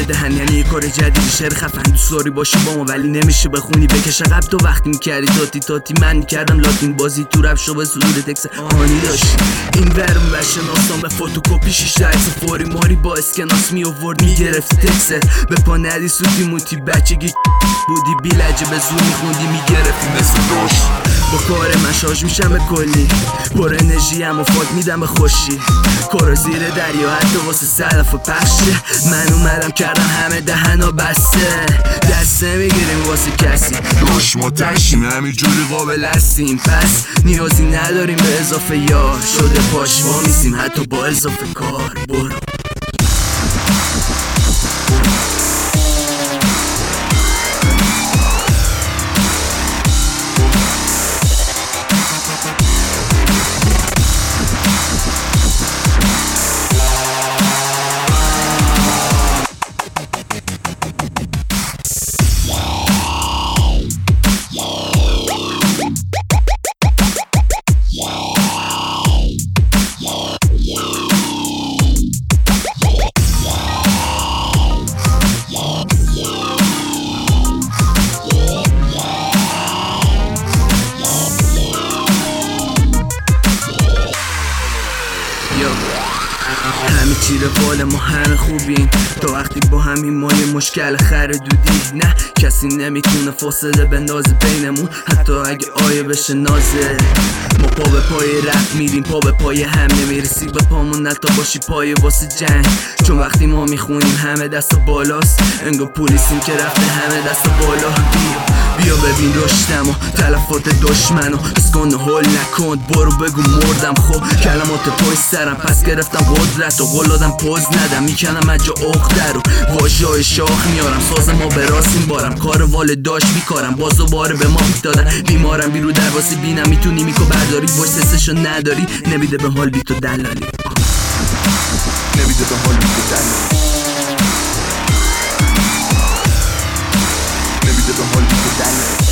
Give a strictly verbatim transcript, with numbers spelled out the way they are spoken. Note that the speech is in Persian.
دهن یعنی یه کار جدیدی. شعر خفن دوست داری باشی با ما ولی نمیشه بخونی بکش عقب. تو وقتی میکردی تاتی تاتی من میکردم لاتین بازی تو رپ شو به صدور تکس آنی داشتی. این ورم و شناسان به فوتوکوپی شیش عکس فوری ماری با اسکناس می آورد میگرفتی تکست به پا ندی سوتی موتی بچگی بودی بیلجه به زور میخوندی میگرفتی مثل دوش. با کار من شارژ میشم به کلی پر انرژی هم و فاک میدم به خوشی. کار زیر دریا حتی واسه سلف و پخشه. من اومدم کردم همه دهنا بسته دست نمیگیریم واسه کسی باش ما تشیم همینجوری قابل هستیم پس نیازی نداریم به اضافه یار. شده پاش ما میسیم حتی با اضافه کار. برو همه چی روال ما همه خوبیم تا وقتی با همین ما یه مشکل خردودی. نه کسی نمیتونه فاصله بندازه بینمون حتی اگه آیه بشه نازه. ما پا به پای رفت میریم پا به پای هم نمیرسی به پامون نتا باشی پای واسه جنگ. چون وقتی ما میخونیم همه دست بالاست انگار پولیسیم که رفته همه دست بالا. بیا بیا ببین رشتم و تلفات دشمنو اسکن و هل نکن برو بگو مردم. خب کلمات پای سرم پس گرفتم قدرت و قلادم پوز ندم میکنم اجا اخته رو واژای شاخ میارم. ساز ما به راست این بارم کار والداش بیکارم باز دوباره به ما میدادن بیمارم بیرو درواسی بینم میتونی میکو برداری باش سسشو نداری نمیده به حال بی تو دلالی نمیده به حال بی تو دلالی نمیده به حال بی تو دلالی